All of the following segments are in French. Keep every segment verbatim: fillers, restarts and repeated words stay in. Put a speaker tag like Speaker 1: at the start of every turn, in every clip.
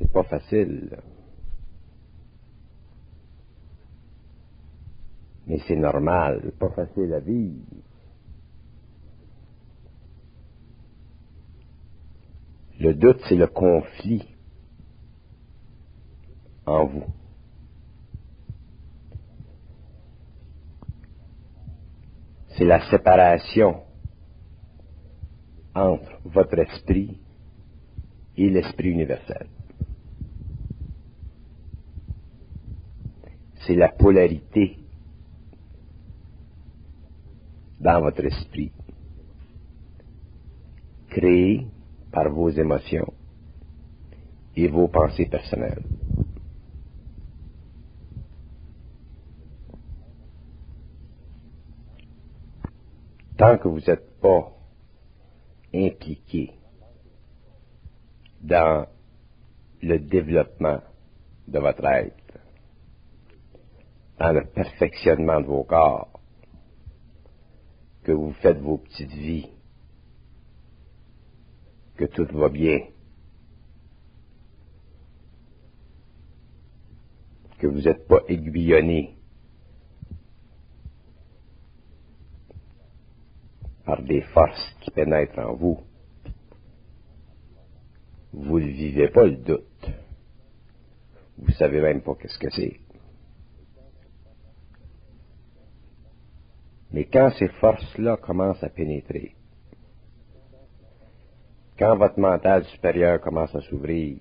Speaker 1: C'est pas facile. Mais c'est normal, c'est pas facile à vivre. Le doute, c'est le conflit en vous. C'est la séparation entre votre esprit et l'esprit universel. C'est la polarité dans votre esprit, créée par vos émotions et vos pensées personnelles. Tant que vous n'êtes pas impliqué dans le développement de votre être, dans le perfectionnement de vos corps, que vous faites vos petites vies, que tout va bien, que vous n'êtes pas aiguillonné par des forces qui pénètrent en vous, vous ne vivez pas le doute. Vous ne savez même pas qu'est-ce que c'est. Mais quand ces forces-là commencent à pénétrer, quand votre mental supérieur commence à s'ouvrir,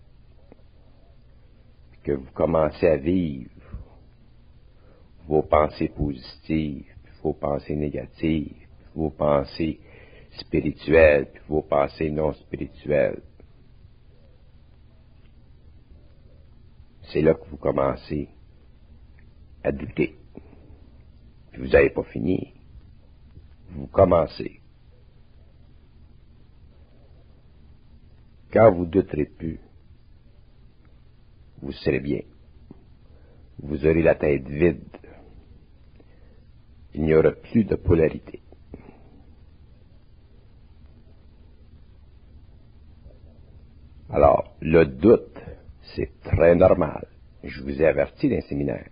Speaker 1: que vous commencez à vivre vos pensées positives, vos pensées négatives, vos pensées spirituelles, puis vos pensées non spirituelles, c'est là que vous commencez à douter. Puis vous n'avez pas fini. Vous commencez. Quand vous douterez plus, vous serez bien. Vous aurez la tête vide. Il n'y aura plus de polarité. Alors, le doute, c'est très normal. Je vous ai averti d'un séminaire.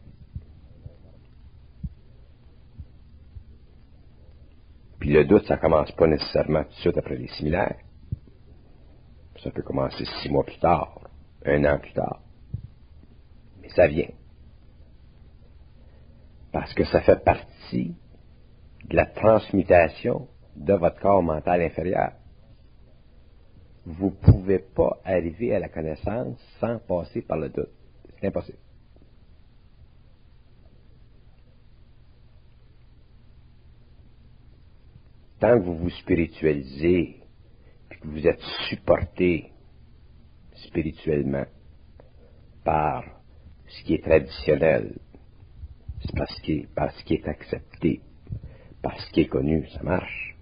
Speaker 1: Puis le doute, ça commence pas nécessairement tout de suite après les séminaires. Ça peut commencer six mois plus tard, un an plus tard. Mais ça vient. Parce que ça fait partie de la transmutation de votre corps mental inférieur. Vous ne pouvez pas arriver à la connaissance sans passer par le doute. C'est impossible. Tant que vous vous spiritualisez, puis que vous êtes supporté spirituellement par ce qui est traditionnel, c'est parce qu'il, par ce qui est accepté, par ce qui est connu, ça marche.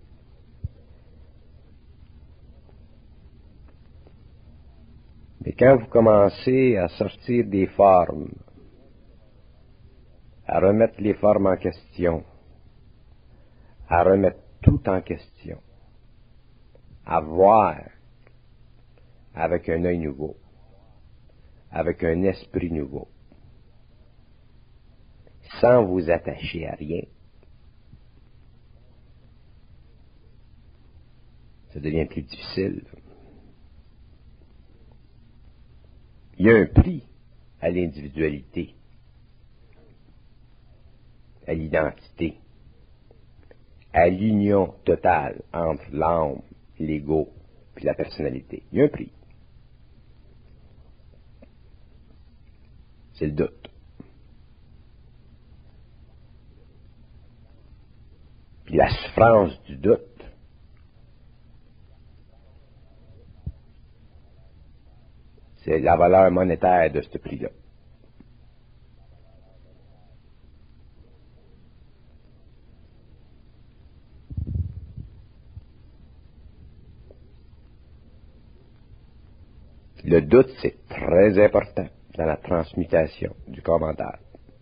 Speaker 1: Mais quand vous commencez à sortir des formes, à remettre les formes en question, à remettre tout en question, à voir avec un œil nouveau, avec un esprit nouveau, sans vous attacher à rien, ça devient plus difficile. Il y a un prix à l'individualité, à l'identité, à l'union totale entre l'âme, l'ego puis la personnalité. Il y a un prix. C'est le doute. Puis la souffrance du doute, c'est la valeur monétaire de ce prix-là. Le doute, c'est très important dans la transmutation du corps mental.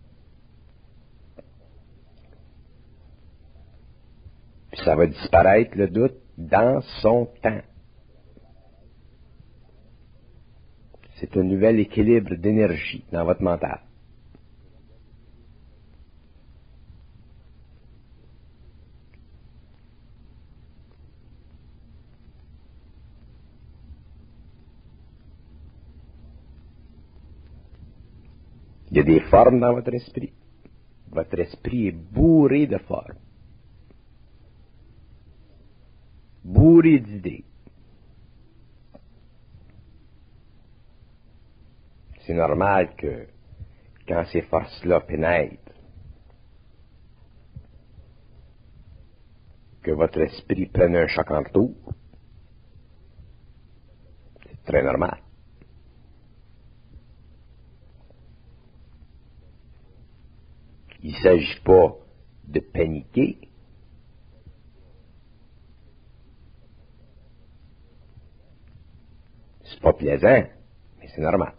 Speaker 1: Puis ça va disparaître, le doute, dans son temps. C'est un nouvel équilibre d'énergie dans votre mental. Il y a des formes dans votre esprit. Votre esprit est bourré de formes. Bourré d'idées. C'est normal que, quand ces forces-là pénètrent, que votre esprit prenne un choc en retour. C'est très normal. Il ne s'agit pas de paniquer. C'est pas plaisant, mais c'est normal.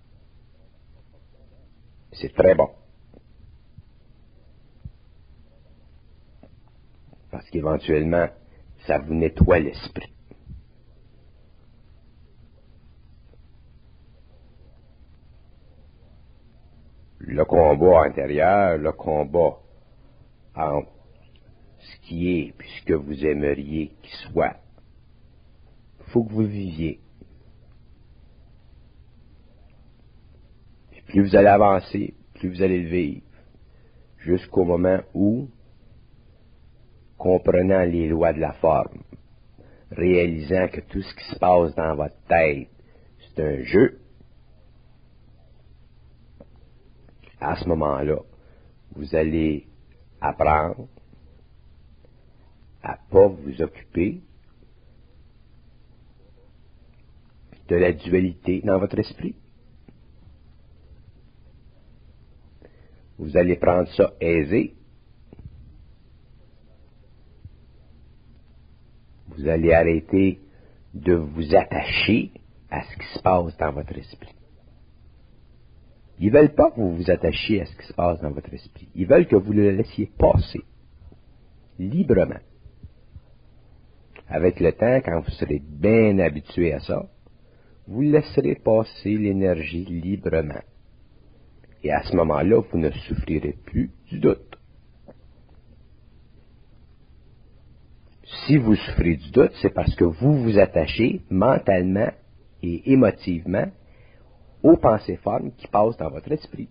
Speaker 1: C'est très bon. Parce qu'éventuellement, ça vous nettoie l'esprit. Le combat intérieur, le combat entre ce qui est et ce que vous aimeriez qu'il soit, il faut que vous viviez. Puis plus vous allez avancer, plus vous allez le vivre, jusqu'au moment où, comprenant les lois de la forme, réalisant que tout ce qui se passe dans votre tête, c'est un jeu, à ce moment-là, vous allez apprendre à ne pas vous occuper de la dualité dans votre esprit. Vous allez prendre ça aisé. Vous allez arrêter de vous attacher à ce qui se passe dans votre esprit. Ils ne veulent pas que vous vous attachiez à ce qui se passe dans votre esprit. Ils veulent que vous le laissiez passer librement. Avec le temps, quand vous serez bien habitué à ça, vous laisserez passer l'énergie librement. Et à ce moment-là, vous ne souffrirez plus du doute. Si vous souffrez du doute, c'est parce que vous vous attachez mentalement et émotivement aux pensées formes qui passent dans votre esprit.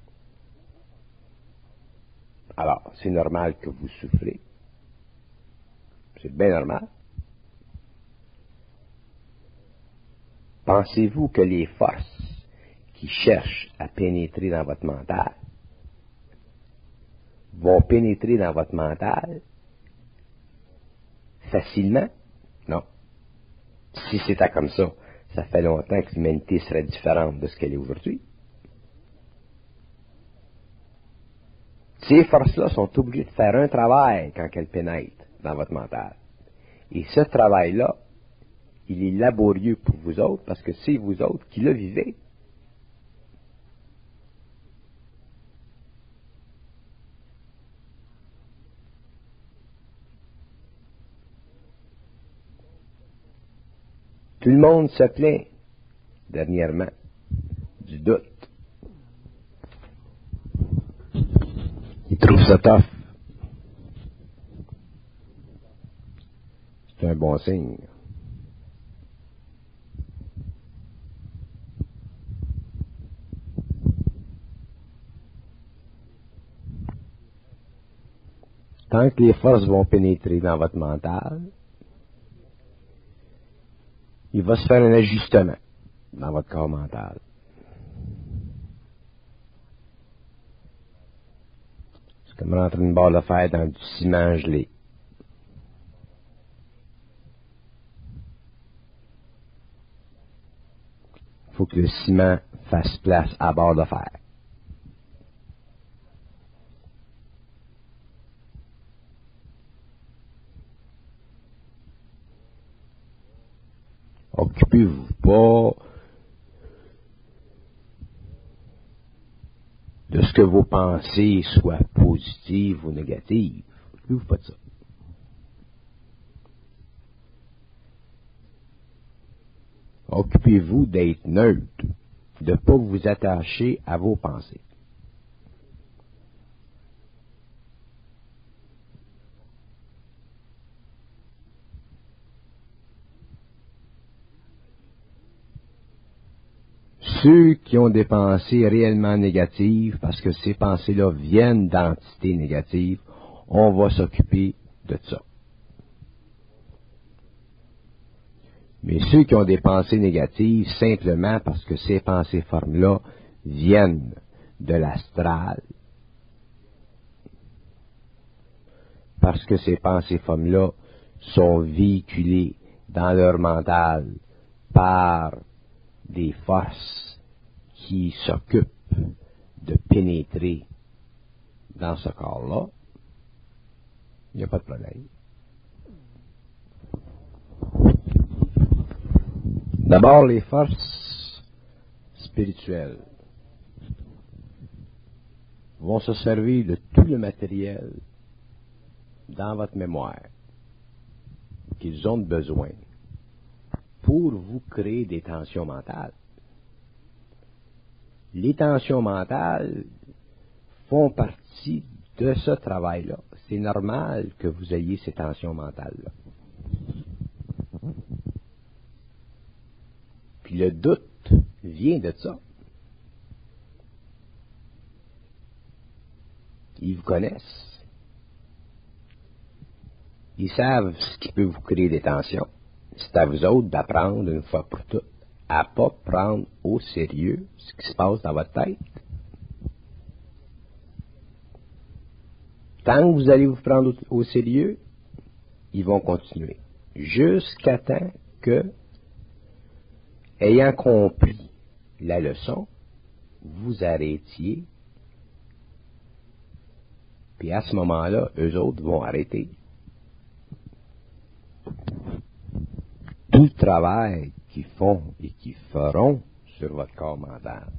Speaker 1: Alors, c'est normal que vous souffrez. C'est bien normal. Pensez-vous que les forces qui cherchent à pénétrer dans votre mental vont pénétrer dans votre mental facilement? Non. Si c'était comme ça, ça fait longtemps que l'humanité serait différente de ce qu'elle est aujourd'hui. Ces forces-là sont obligées de faire un travail quand elles pénètrent dans votre mental. Et ce travail-là, il est laborieux pour vous autres parce que c'est vous autres qui le vivez. Tout le monde se plaint, dernièrement, du doute. Il trouve ça tough. C'est un bon signe. Tant que les forces vont pénétrer dans votre mental, il va se faire un ajustement dans votre corps mental. C'est comme rentrer une barre de fer dans du ciment gelé. Il faut que le ciment fasse place à la barre de fer. Occupez-vous pas de ce que vos pensées soient positives ou négatives. Occupez-vous pas de ça. Occupez-vous d'être neutre. de ne pas vous attacher à vos pensées. Ceux qui ont des pensées réellement négatives, parce que ces pensées-là viennent d'entités négatives, on va s'occuper de ça. Mais ceux qui ont des pensées négatives, simplement parce que ces pensées-formes-là viennent de l'astral, parce que ces pensées-formes-là sont véhiculées dans leur mental par des forces qui s'occupent de pénétrer dans ce corps-là, il n'y a pas de problème. D'abord, les forces spirituelles vont se servir de tout le matériel dans votre mémoire qu'ils ont besoin pour vous créer des tensions mentales. Les tensions mentales font partie de ce travail-là. C'est normal que vous ayez ces tensions mentales-là. Puis le doute vient de ça. Ils vous connaissent. Ils savent ce qui peut vous créer des tensions. C'est à vous autres d'apprendre une fois pour toutes à ne pas prendre au sérieux ce qui se passe dans votre tête. Tant que vous allez vous prendre au, au sérieux, ils vont continuer. Jusqu'à temps que, ayant compris la leçon, vous arrêtiez, puis à ce moment-là, eux autres vont arrêter. Tout le travail qu'ils font et qu'ils feront sur votre corps mental,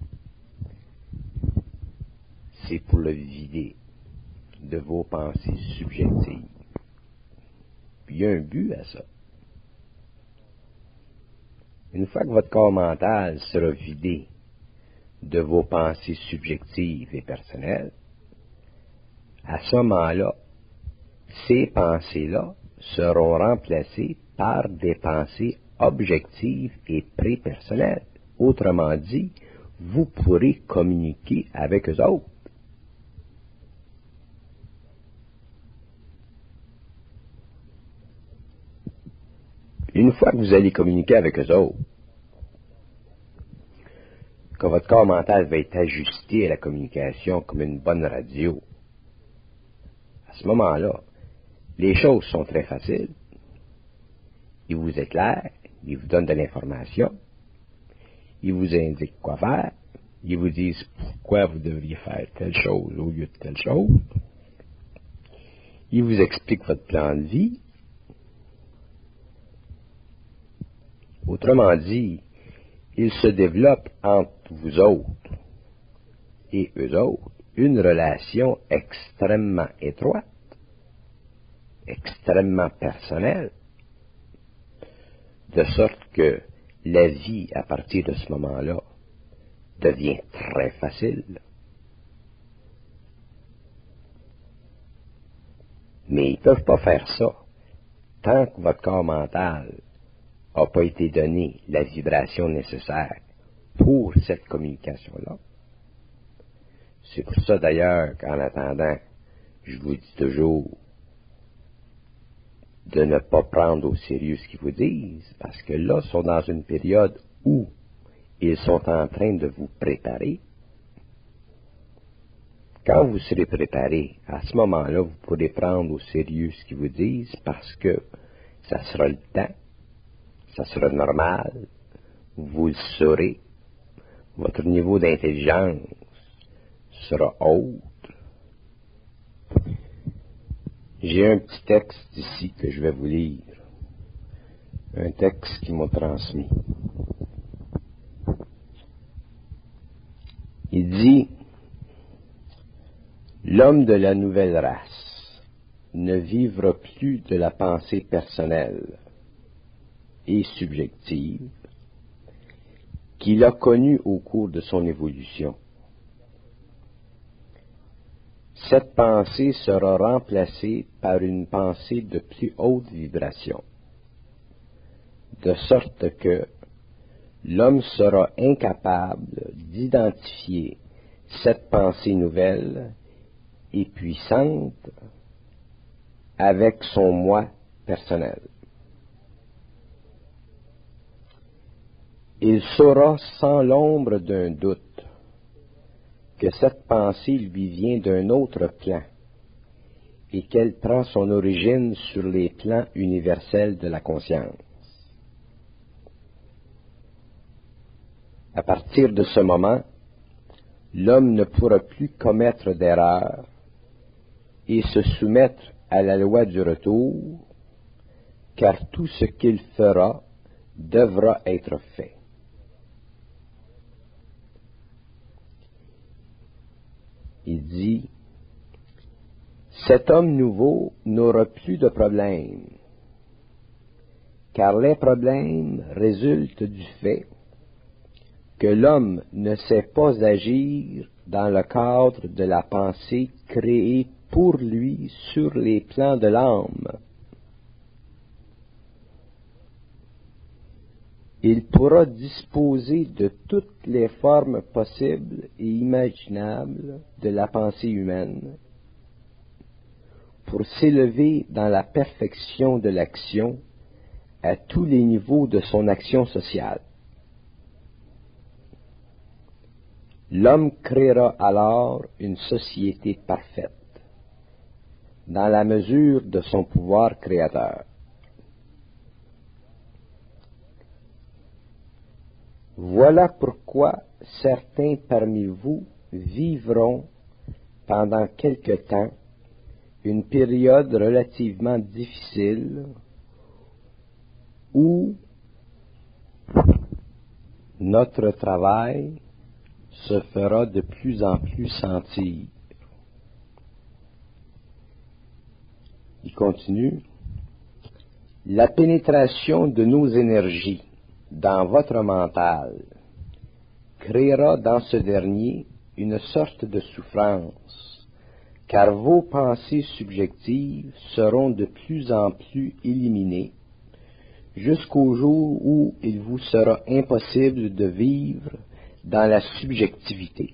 Speaker 1: c'est pour le vider de vos pensées subjectives. Puis il y a un but à ça. Une fois que votre corps mental sera vidé de vos pensées subjectives et personnelles, à ce moment-là, ces pensées-là seront remplacées par des pensées objectives et prépersonnelles. Autrement dit, vous pourrez communiquer avec eux autres. Une fois que vous allez communiquer avec eux autres, que votre corps mental va être ajusté à la communication comme une bonne radio, à ce moment-là, les choses sont très faciles. Ils vous éclairent, ils vous donnent de l'information, ils vous indiquent quoi faire, ils vous disent pourquoi vous devriez faire telle chose au lieu de telle chose, ils vous expliquent votre plan de vie. Autrement dit, il se développe entre vous autres et eux autres une relation extrêmement étroite, extrêmement personnelle, de sorte que la vie, à partir de ce moment-là, devient très facile. Mais ils ne peuvent pas faire ça tant que votre corps mental n'a pas été donné la vibration nécessaire pour cette communication-là. C'est pour ça d'ailleurs qu'en attendant, je vous dis toujours de ne pas prendre au sérieux ce qu'ils vous disent, parce que là, ils sont dans une période où ils sont en train de vous préparer. Quand vous serez préparé, à ce moment-là, vous pourrez prendre au sérieux ce qu'ils vous disent, parce que ça sera le temps, ça sera normal, vous le saurez, votre niveau d'intelligence sera autre. J'ai un petit texte ici que je vais vous lire, un texte qui m'a transmis. Il dit: l'homme de la nouvelle race ne vivra plus de la pensée personnelle et subjective, qu'il a connu au cours de son évolution. Cette pensée sera remplacée par une pensée de plus haute vibration, de sorte que l'homme sera incapable d'identifier cette pensée nouvelle et puissante avec son moi personnel. Il saura sans l'ombre d'un doute que cette pensée lui vient d'un autre plan et qu'elle prend son origine sur les plans universels de la conscience. À partir de ce moment, l'homme ne pourra plus commettre d'erreurs et se soumettre à la loi du retour, car tout ce qu'il fera devra être fait. Il dit, cet homme nouveau n'aura plus de problèmes, car les problèmes résultent du fait que l'homme ne sait pas agir dans le cadre de la pensée créée pour lui sur les plans de l'âme. Il pourra disposer de toutes les formes possibles et imaginables de la pensée humaine pour s'élever dans la perfection de l'action à tous les niveaux de son action sociale. L'homme créera alors une société parfaite, dans la mesure de son pouvoir créateur. Voilà pourquoi certains parmi vous vivront pendant quelque temps une période relativement difficile où notre travail se fera de plus en plus sentir. Il continue. La pénétration de nos énergies dans votre mental créera dans ce dernier une sorte de souffrance, car vos pensées subjectives seront de plus en plus éliminées, jusqu'au jour où il vous sera impossible de vivre dans la subjectivité.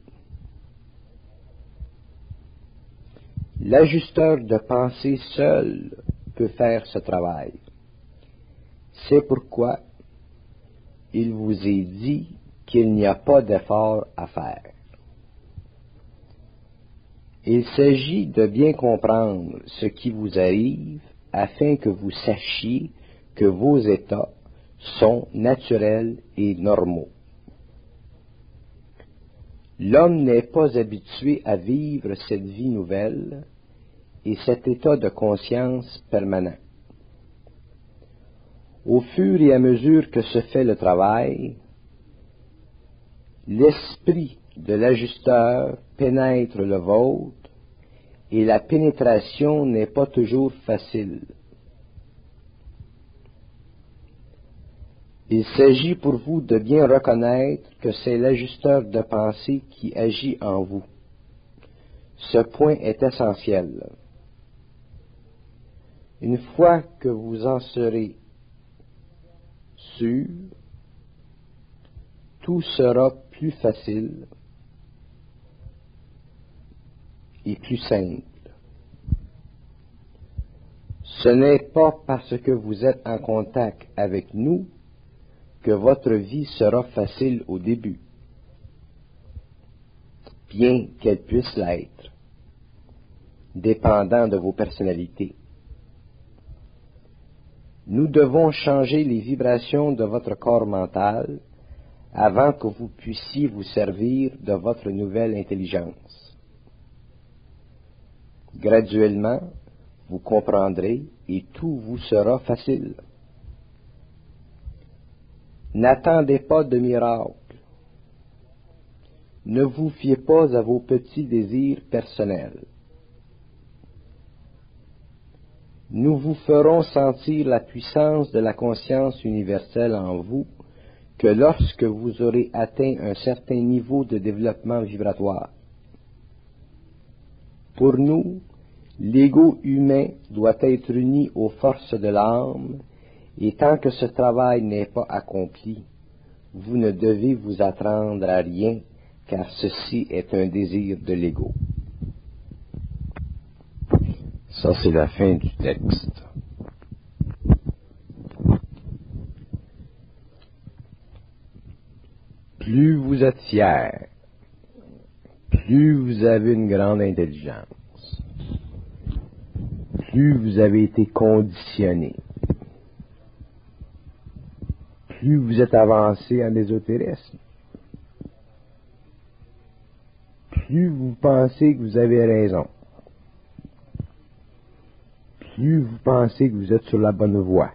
Speaker 1: L'ajusteur de pensée seul peut faire ce travail. C'est pourquoi il vous est dit qu'il n'y a pas d'effort à faire. Il s'agit de bien comprendre ce qui vous arrive afin que vous sachiez que vos états sont naturels et normaux. L'homme n'est pas habitué à vivre cette vie nouvelle et cet état de conscience permanent. Au fur et à mesure que se fait le travail, l'esprit de l'ajusteur pénètre le vôtre et la pénétration n'est pas toujours facile. Il s'agit pour vous de bien reconnaître que c'est l'ajusteur de pensée qui agit en vous. Ce point est essentiel. Une fois que vous en serez sûr, tout sera plus facile et plus simple. Ce n'est pas parce que vous êtes en contact avec nous que votre vie sera facile au début, bien qu'elle puisse l'être, dépendant de vos personnalités. Nous devons changer les vibrations de votre corps mental avant que vous puissiez vous servir de votre nouvelle intelligence. Graduellement, vous comprendrez et tout vous sera facile. N'attendez pas de miracle. Ne vous fiez pas à vos petits désirs personnels. Nous vous ferons sentir la puissance de la conscience universelle en vous que lorsque vous aurez atteint un certain niveau de développement vibratoire. Pour nous, l'ego humain doit être uni aux forces de l'âme, et tant que ce travail n'est pas accompli, vous ne devez vous attendre à rien, car ceci est un désir de l'ego. Ça, c'est la fin du texte. Plus vous êtes fier, plus vous avez une grande intelligence, plus vous avez été conditionné, plus vous êtes avancé en ésotérisme, plus vous pensez que vous avez raison, plus vous pensez que vous êtes sur la bonne voie,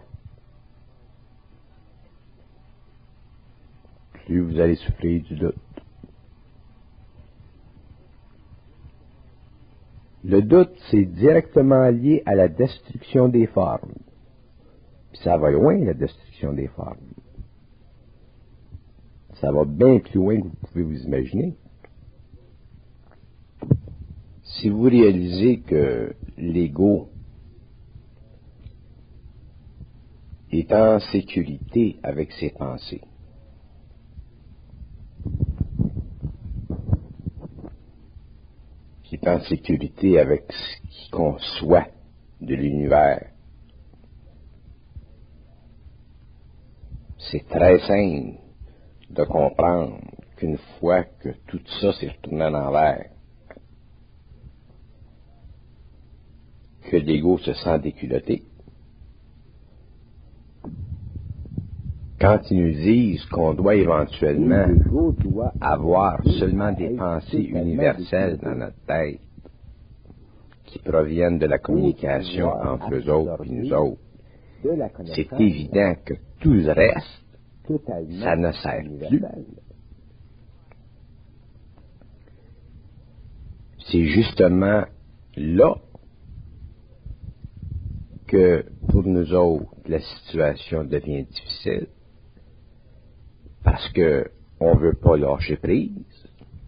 Speaker 1: plus vous allez souffrir du doute. Le doute, c'est directement lié à la destruction des formes. Puis ça va loin, la destruction des formes. Ça va bien plus loin que vous pouvez vous imaginer. Si vous réalisez que l'ego est en sécurité avec ses pensées, qui est en sécurité avec ce qu'il conçoit de l'univers, c'est très simple de comprendre qu'une fois que tout ça s'est retourné à l'envers, que l'ego se sent déculotté. Quand ils nous disent qu'on doit éventuellement avoir seulement des pensées universelles dans notre tête qui proviennent de la communication entre eux autres et nous autres, c'est évident que tout le reste, ça ne sert plus. C'est justement là que pour nous autres, la situation devient difficile parce que on veut pas lâcher prise,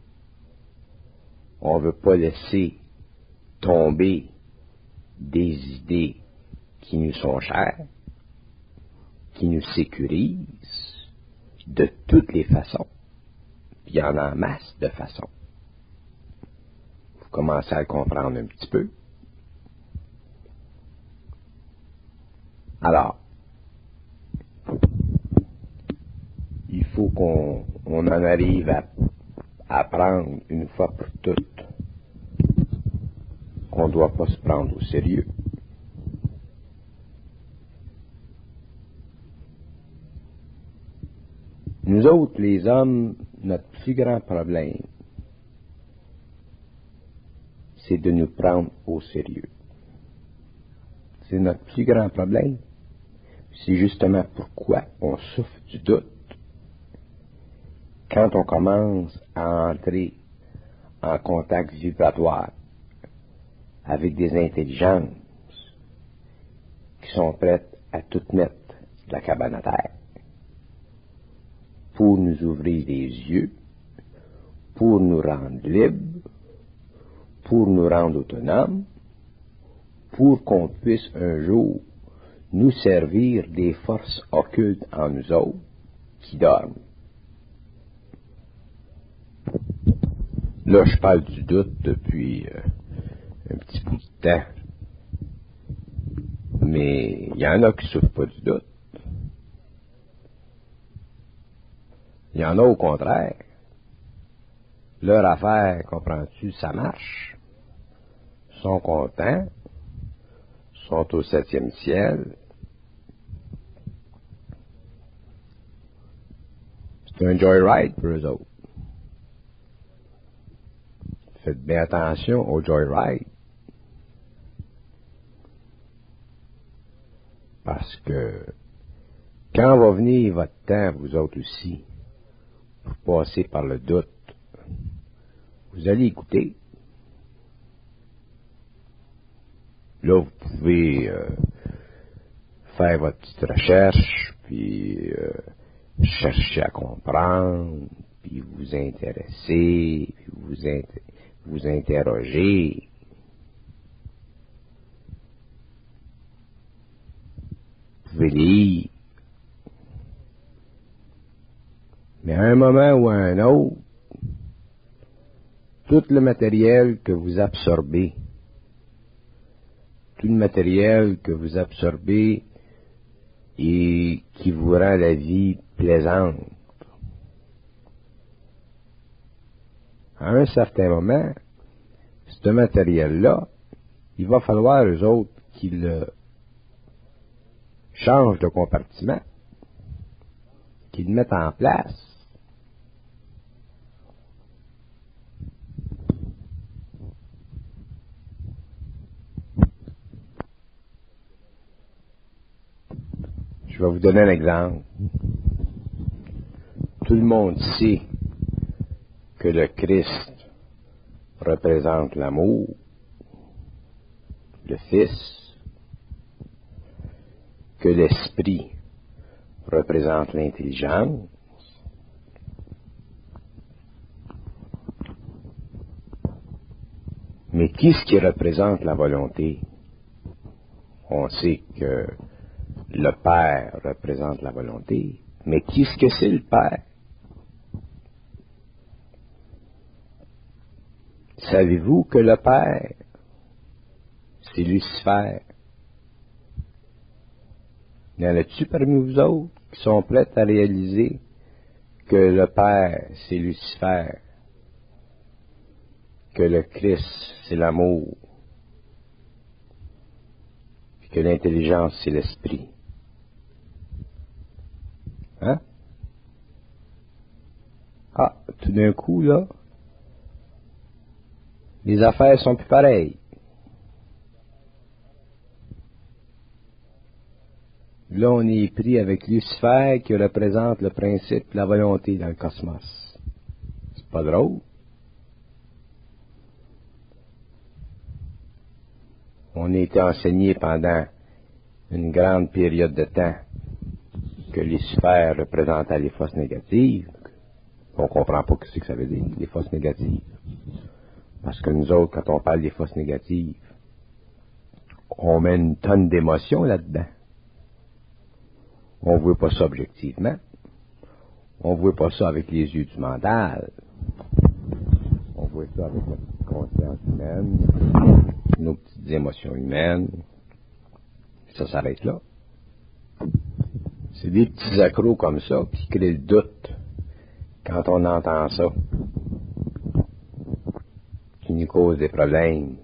Speaker 1: on veut pas laisser tomber des idées qui nous sont chères, qui nous sécurisent de toutes les façons. Puis il y en a en masse de façons. Vous commencez à le comprendre un petit peu. Alors, il faut qu'on on en arrive à apprendre une fois pour toutes qu'on ne doit pas se prendre au sérieux. Nous autres, les hommes, notre plus grand problème, c'est de nous prendre au sérieux. C'est notre plus grand problème. C'est justement pourquoi on souffre du doute. Quand on commence à entrer en contact vibratoire avec des intelligences qui sont prêtes à tout mettre de la cabane à terre pour nous ouvrir les yeux, pour nous rendre libres, pour nous rendre autonomes, pour qu'on puisse un jour nous servir des forces occultes en nous autres qui dorment. Là, je parle du doute depuis euh, un petit bout de temps. Mais il y en a qui ne souffrent pas du doute. Il y en a au contraire. Leur affaire, comprends-tu, ça marche. Ils sont contents. Ils sont au septième ciel. C'est un joyride pour eux autres. Faites bien attention au joyride. Parce que quand va venir votre temps, vous autres aussi, pour passer par le doute, vous allez écouter. Là, vous pouvez euh, faire votre petite recherche, puis euh, cherchez à comprendre, puis vous intéressez, puis vous, inter- vous interrogez. Vous pouvez lire. Mais à un moment ou à un autre, tout le matériel que vous absorbez, tout le matériel que vous absorbez et qui vous rend la vie plaisante, à un certain moment, ce matériel-là, il va falloir, eux autres, qu'ils le changent de compartiment, qu'ils le mettent en place. Je vais vous donner un exemple. Tout le monde sait que le Christ représente l'amour, le Fils, que l'Esprit représente l'intelligence, mais qu'est-ce qui représente la volonté? On sait que le Père représente la volonté, mais qu'est-ce que c'est le Père? Savez-vous que le Père, c'est Lucifer? Y en a-tu parmi vous autres qui sont prêts à réaliser que le Père, c'est Lucifer, que le Christ, c'est l'amour, et que l'intelligence, c'est l'esprit? Hein? Ah, tout d'un coup, là, les affaires sont plus pareilles. Là, on est pris avec Lucifer qui représente le principe de la volonté dans le cosmos. C'est pas drôle. On a été enseigné pendant une grande période de temps que Lucifer représentait les forces négatives. On comprend pas ce que ça veut dire, les forces négatives. Parce que nous autres, quand on parle des forces négatives, on met une tonne d'émotions là-dedans. On ne voit pas ça objectivement. On ne voit pas ça avec les yeux du mental. On voit ça avec notre petite conscience humaine, nos petites émotions humaines. Ça s'arrête là. C'est des petits accros comme ça qui créent le doute quand on entend ça, qui nous cause des problèmes.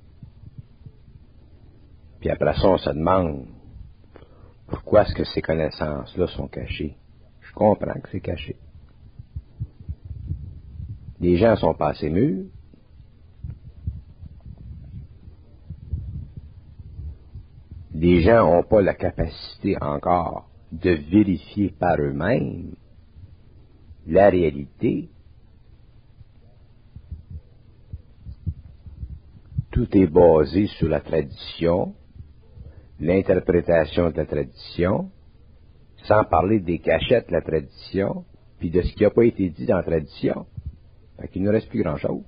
Speaker 1: Puis après ça, on se demande pourquoi est-ce que ces connaissances-là sont cachées. Je comprends que c'est caché. Les gens sont pas assez mûrs. Les gens n'ont pas la capacité encore de vérifier par eux-mêmes la réalité. Tout est basé sur la tradition, l'interprétation de la tradition, sans parler des cachettes de la tradition, puis de ce qui n'a pas été dit dans la tradition. Fait qu'il ne reste plus grand-chose.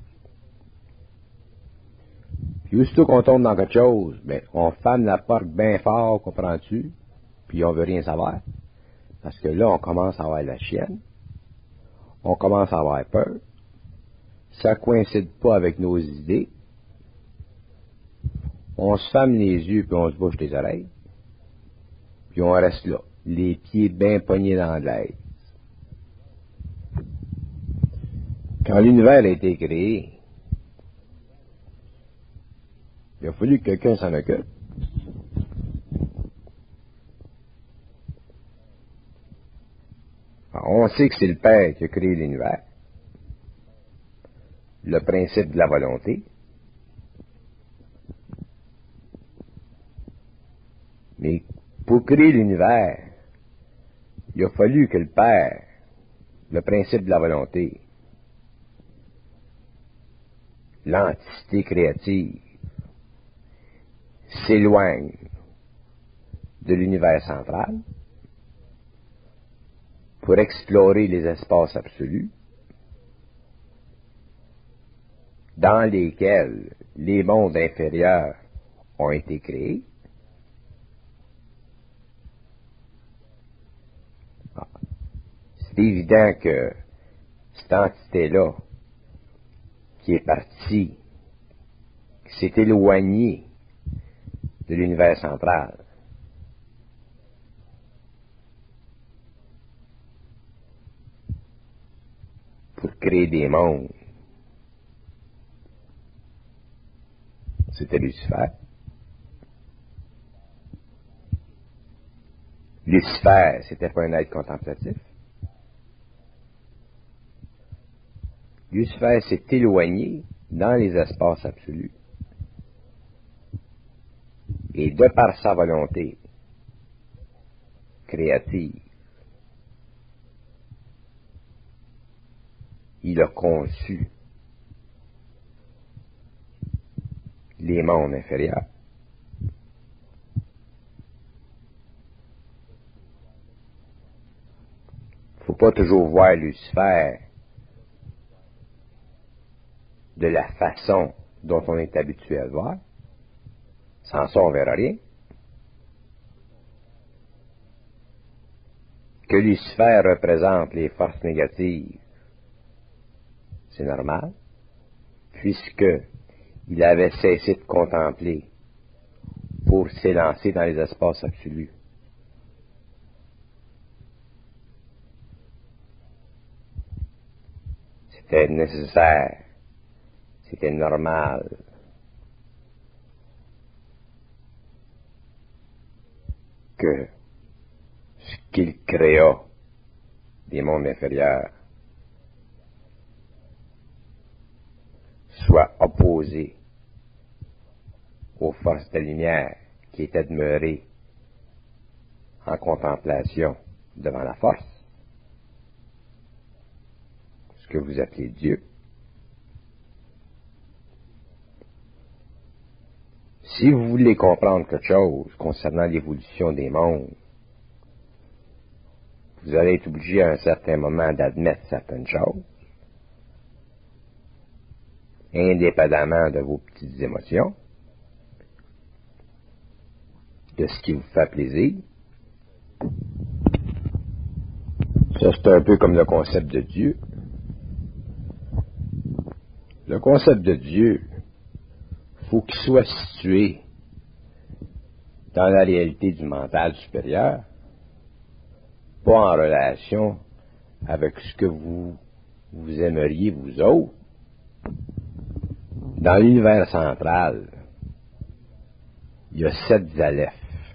Speaker 1: Puis aussitôt qu'on tombe dans quelque chose, ben, on ferme la porte bien fort, comprends-tu, puis on veut rien savoir. Parce que là, on commence à avoir la chienne, on commence à avoir peur, ça coïncide pas avec nos idées, on se ferme les yeux, puis on se bouche les oreilles, puis on reste là, les pieds bien pognés dans l'aise. Quand l'univers a été créé, il a fallu que quelqu'un s'en occupe. Alors, on sait que c'est le Père qui a créé l'univers, le principe de la volonté. Mais pour créer l'univers, il a fallu que le Père, le principe de la volonté, l'entité créative, s'éloigne de l'univers central pour explorer les espaces absolus dans lesquels les mondes inférieurs ont été créés. Ah. C'est évident que cette entité-là qui est partie, qui s'est éloignée de l'univers central, pour créer des mondes, c'était Lucifer. Lucifer, c'était pas un être contemplatif. Lucifer s'est éloigné dans les espaces absolus. Et de par sa volonté créative, il a conçu les mondes inférieurs. Faut pas toujours voir Lucifer de la façon dont on est habitué à le voir. Sans ça, on verra rien. Que Lucifer représente les forces négatives, c'est normal, puisque il avait cessé de contempler pour s'élancer dans les espaces absolus. C'était nécessaire, c'était normal. Que ce qu'il créa des mondes inférieurs soit opposé aux forces de lumière qui étaient demeurées en contemplation devant la force, ce que vous appelez Dieu. Si vous voulez comprendre quelque chose concernant l'évolution des mondes, vous allez être obligé à un certain moment d'admettre certaines choses, indépendamment de vos petites émotions, de ce qui vous fait plaisir. Ça, c'est un peu comme le concept de Dieu. Le concept de Dieu, faut qu'il soit situé dans la réalité du mental supérieur, pas en relation avec ce que vous, vous aimeriez vous autres. Dans l'univers central, il y a sept alephes.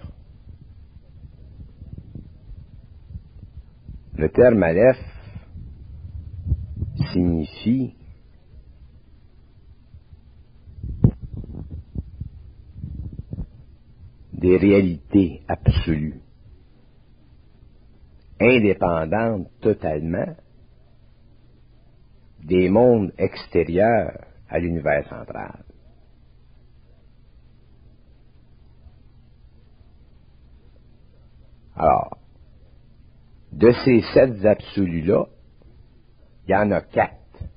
Speaker 1: Le terme aleph signifie des réalités absolues, indépendantes totalement des mondes extérieurs à l'univers central. Alors, de ces sept absolus-là, il y en a quatre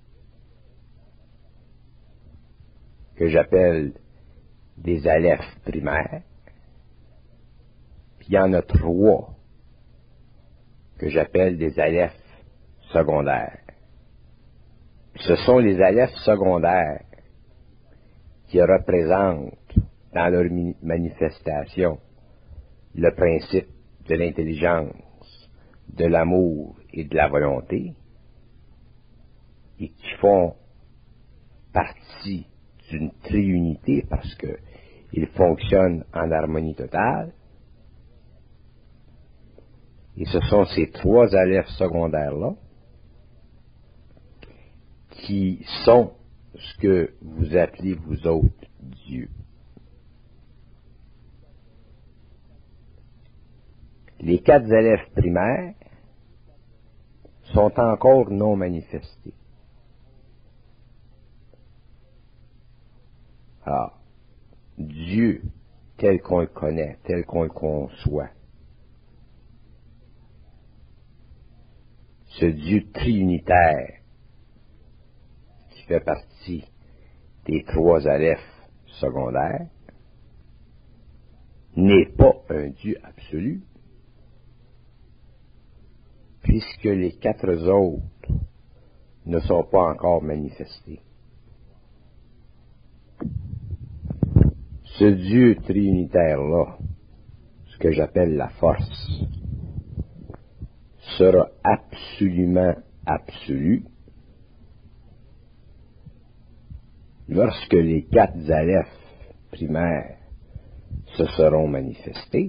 Speaker 1: que j'appelle des alephes primaires, puis il y en a trois que j'appelle des alephes secondaires. Ce sont les alephes secondaires qui représentent dans leur manifestation le principe de l'intelligence, de l'amour et de la volonté, et qui font partie d'une triunité parce que ils fonctionnent en harmonie totale. Et ce sont ces trois alephes secondaires-là qui sont ce que vous appelez vous autres Dieu. Les quatre alephes primaires sont encore non manifestés. Alors, Dieu, tel qu'on le connaît, tel qu'on le conçoit, ce Dieu triunitaire qui fait partie des trois alephes secondaires n'est pas un Dieu absolu, puisque les quatre autres ne sont pas encore manifestés. Ce Dieu triunitaire-là, ce que j'appelle la force, sera absolument absolu lorsque les quatre alephes primaires se seront manifestés,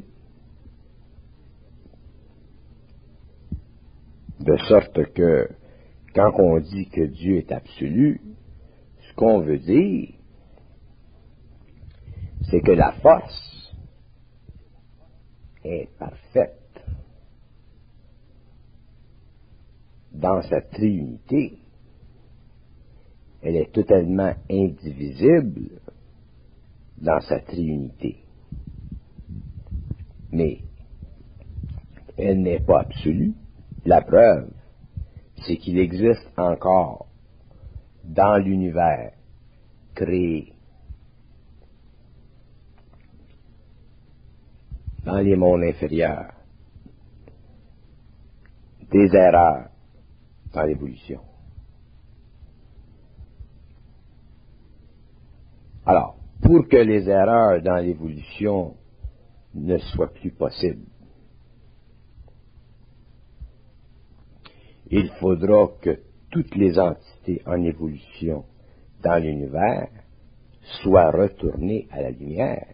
Speaker 1: de sorte que quand on dit que Dieu est absolu, ce qu'on veut dire, c'est que la force est parfaite dans sa triunité. Elle est totalement indivisible dans sa triunité. Mais elle n'est pas absolue. La preuve, c'est qu'il existe encore dans l'univers créé, dans les mondes inférieurs, des erreurs dans l'évolution. Alors, pour que les erreurs dans l'évolution ne soient plus possibles, il faudra que toutes les entités en évolution dans l'univers soient retournées à la lumière.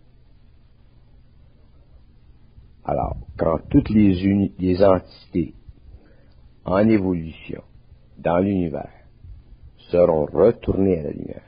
Speaker 1: Alors, quand toutes les, uni- les entités en évolution dans l'univers seront retournées à la lumière,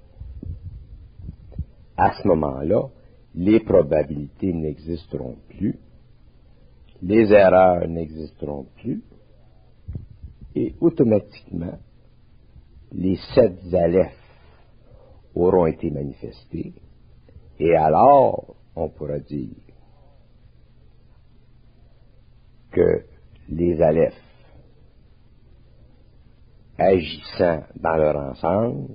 Speaker 1: à ce moment-là, les probabilités n'existeront plus, les erreurs n'existeront plus, et automatiquement, les sept alephes auront été manifestés, et alors, on pourra dire que les alephes, agissant dans leur ensemble,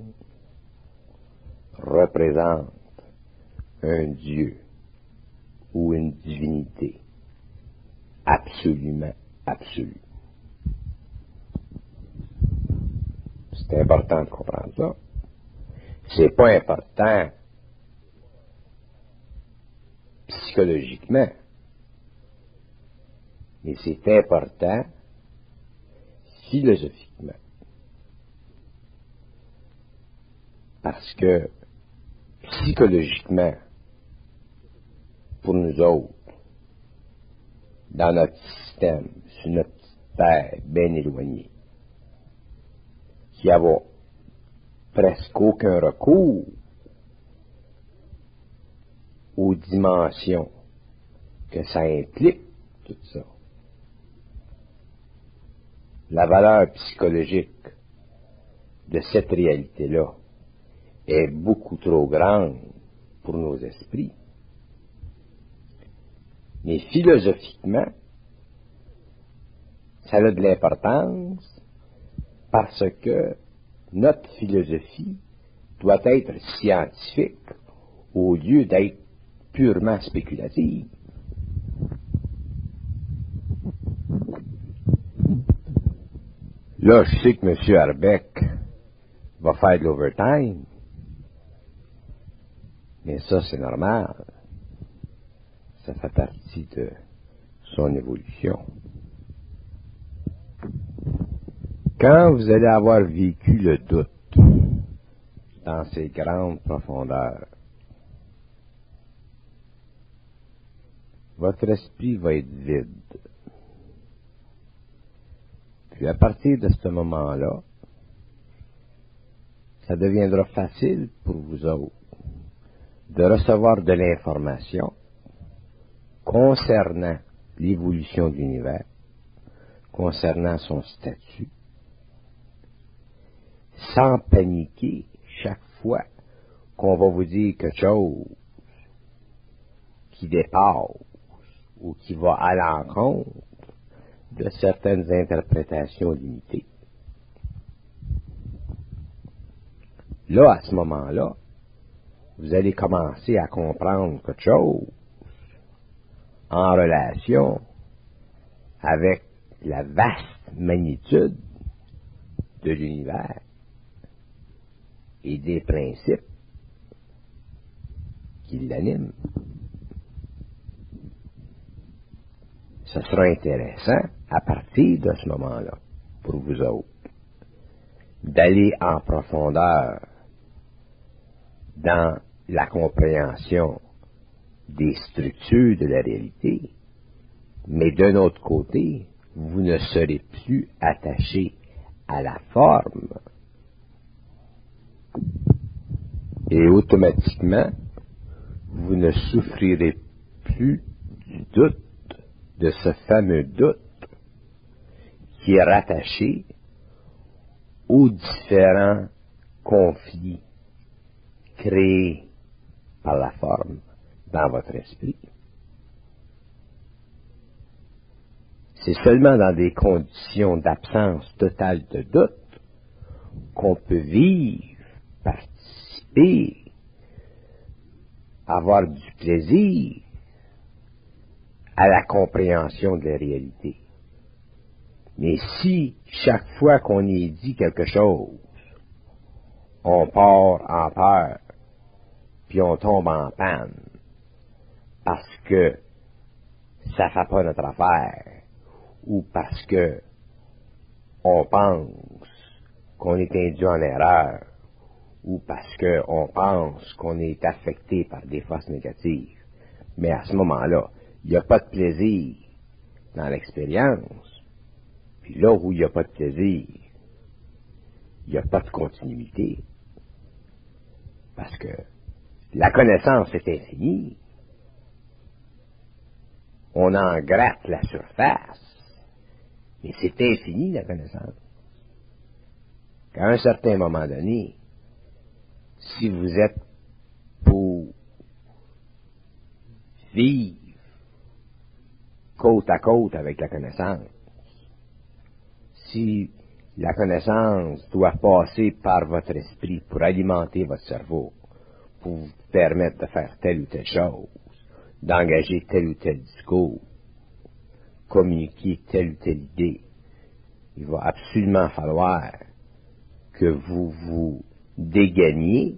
Speaker 1: représentent un Dieu ou une divinité absolument absolue. C'est important de comprendre ça. C'est pas important psychologiquement, mais c'est important philosophiquement. Parce que psychologiquement, pour nous autres, dans notre système, sur notre petite terre bien éloignée, qui a presque aucun recours aux dimensions que ça implique, tout ça. La valeur psychologique de cette réalité-là est beaucoup trop grande pour nos esprits. Mais philosophiquement, ça a de l'importance parce que notre philosophie doit être scientifique au lieu d'être purement spéculative. Là, je sais que M. Arbeck va faire de l'overtime, mais ça, c'est normal. Ça fait partie de son évolution. Quand vous allez avoir vécu le doute dans ses grandes profondeurs, votre esprit va être vide. Puis à partir de ce moment-là, ça deviendra facile pour vous autres de recevoir de l'information concernant l'évolution de l'univers, concernant son statut, sans paniquer chaque fois qu'on va vous dire quelque chose qui dépasse ou qui va à l'encontre de certaines interprétations limitées. Là, à ce moment-là, vous allez commencer à comprendre quelque chose en relation avec la vaste magnitude de l'univers et des principes qui l'animent. Ce sera intéressant, à partir de ce moment-là, pour vous autres, d'aller en profondeur dans la compréhension des structures de la réalité, mais d'un autre côté, vous ne serez plus attaché à la forme et automatiquement, vous ne souffrirez plus du doute, de ce fameux doute qui est rattaché aux différents conflits créés par la forme dans votre esprit. C'est seulement dans des conditions d'absence totale de doute qu'on peut vivre, participer, avoir du plaisir à la compréhension de la réalité. Mais si, chaque fois qu'on y dit quelque chose, on part en peur, puis on tombe en panne, parce que ça ne fait pas notre affaire, ou parce que on pense qu'on est induit en erreur, ou parce qu'on pense qu'on est affecté par des forces négatives, mais à ce moment-là, il n'y a pas de plaisir dans l'expérience, puis là où il n'y a pas de plaisir, il n'y a pas de continuité, parce que la connaissance est infinie, on en gratte la surface, mais c'est infini la connaissance. Qu'à un certain moment donné, si vous êtes pour vivre côte à côte avec la connaissance, si la connaissance doit passer par votre esprit pour alimenter votre cerveau, pour vous permettre de faire telle ou telle chose, d'engager tel ou tel discours, communiquer telle ou telle idée, il va absolument falloir que vous vous dégainiez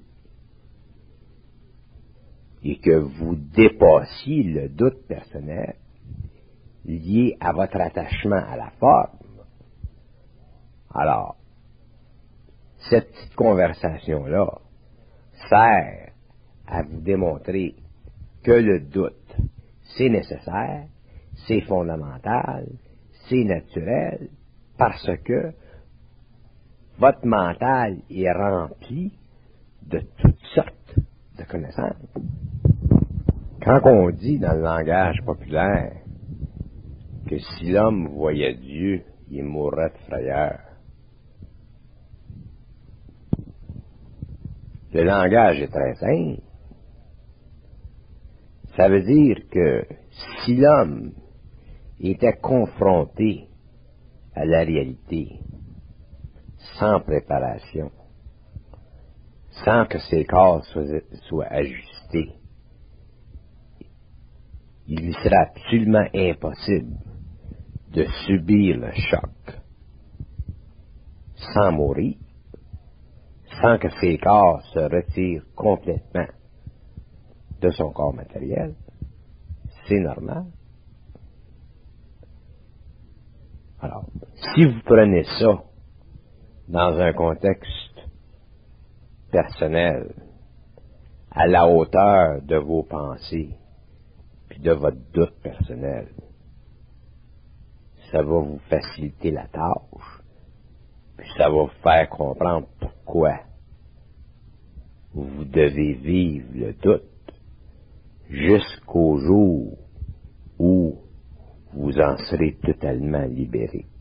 Speaker 1: et que vous dépassiez le doute personnel lié à votre attachement à la forme. Alors, cette petite conversation-là sert à vous démontrer que le doute, c'est nécessaire, c'est fondamental, c'est naturel, parce que votre mental est rempli de toutes sortes de connaissances. Quand on dit dans le langage populaire que si l'homme voyait Dieu, il mourrait de frayeur, le langage est très simple. Ça veut dire que si l'homme était confronté à la réalité sans préparation, sans que ses corps soient, soient ajustés, il lui serait absolument impossible de subir le choc sans mourir, sans que ses corps se retirent complètement de son corps matériel. C'est normal. Alors, si vous prenez ça dans un contexte personnel, à la hauteur de vos pensées, puis de votre doute personnel, ça va vous faciliter la tâche, puis ça va vous faire comprendre pourquoi vous devez vivre le doute jusqu'au jour où vous en serez totalement libéré.